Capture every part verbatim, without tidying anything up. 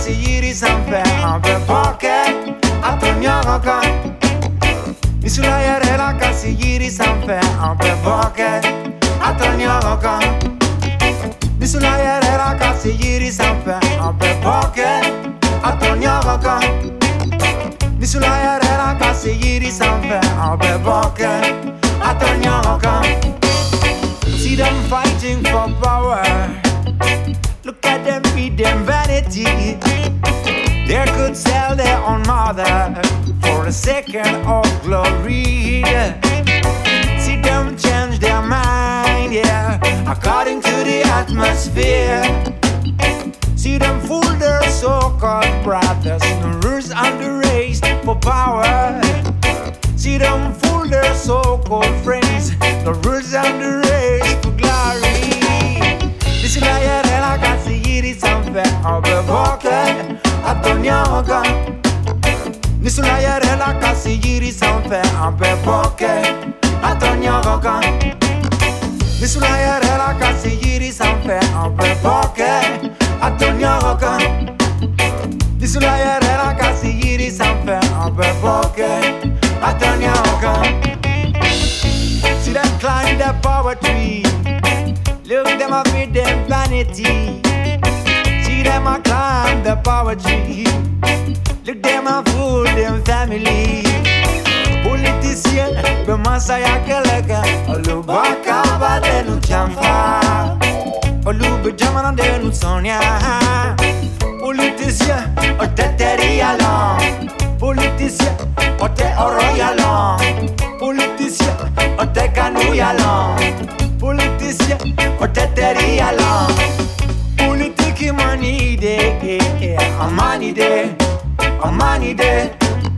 kasi yiri sampe ampe poke atonyoka Misula yarela kasi yiri sampe ampe poke atonyoka Misula yarela kasi yiri sampe ampe poke atonyoka Misula yarela kasi yiri sampe ampe poke atonyoka See them fighting for power. Look at them feed them vanity. They could sell their own mother for a second of glory. See them change their mind, yeah, according to the atmosphere. See them fool their so-called brothers, the rules and the race for power. See them fool their so-called friends, the rules and the race for glory. This is why I got to yiri sampe obe boke atonyoka. This is why I got to yiri sampe obe boke atonyoka. This is why I got to yiri sampe obe boke atonyoka. This is why I got to yiri sampe obe boke atonyoka. See them climb the power tree. Look them up with them vanity. See them a climb the power tree. Look them a fool them family. Politician, be masaya keleka. Olu baka ba denu chamfa. Olu be jamana denu sonia. Politician, o te teri along. Politician, o te oroi along. Politician, o te kanui along. Politician, o te teri along. Politiki money de, a money de, a money de.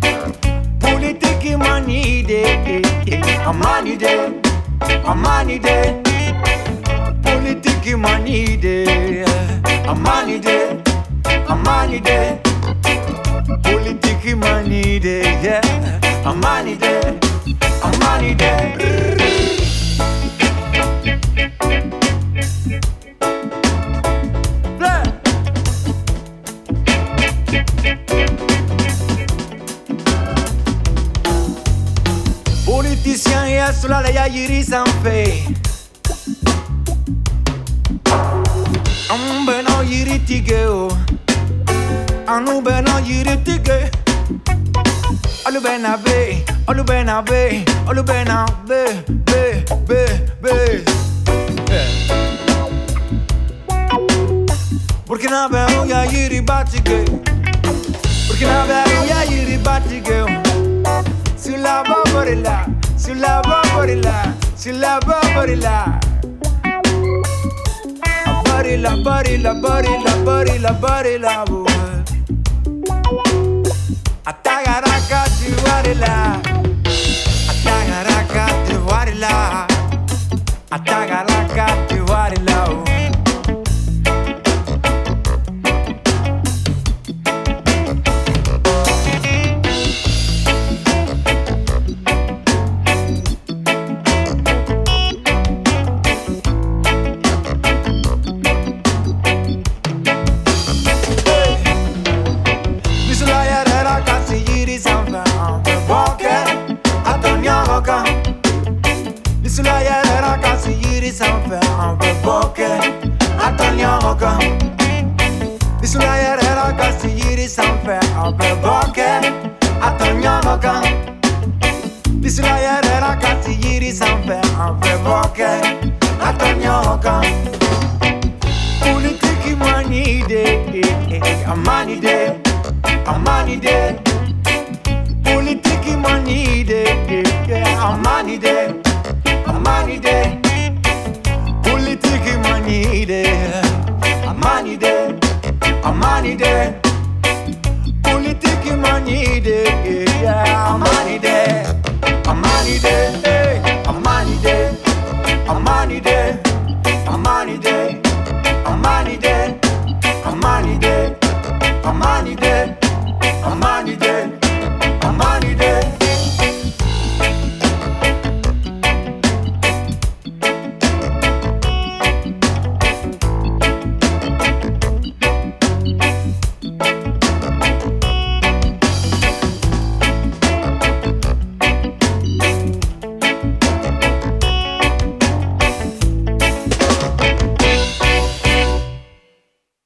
Politiki money de, a money de, a money de. Politiki money de, a money de, a money de. Politiki money de, yeah, a money de, a money de. Politicien ya sula la ya yiri sampe. Ambe no yiri tige o. Anu be no yiri tige. Olu be na be, olu be na be, olu be na be, be, be, be. Porque na be o ya yiri batige. Porque na be o ya yiri batige. Sulla baborilla, sulla baborilla, sulla baborilla. Barilla, barilla, barilla, barilla, barilla, boy. Atagaraka, tiwarilla. Atagaraka, tiwarilla. Atagaraka, tiwarilla. Nisula yera kasi yiri sampe ampe boke atonyoka. Nisula yera kasi yiri sampe ampe boke atonyoka. Nisula yera kasi yiri sampe ampe boke atonyoka. Politiki money de, a money de, a money de. Politiki money de, a money de. A money day, politiki money day. A money day, a money day, politiki money day. Yeah, a money day, a money day, a money day.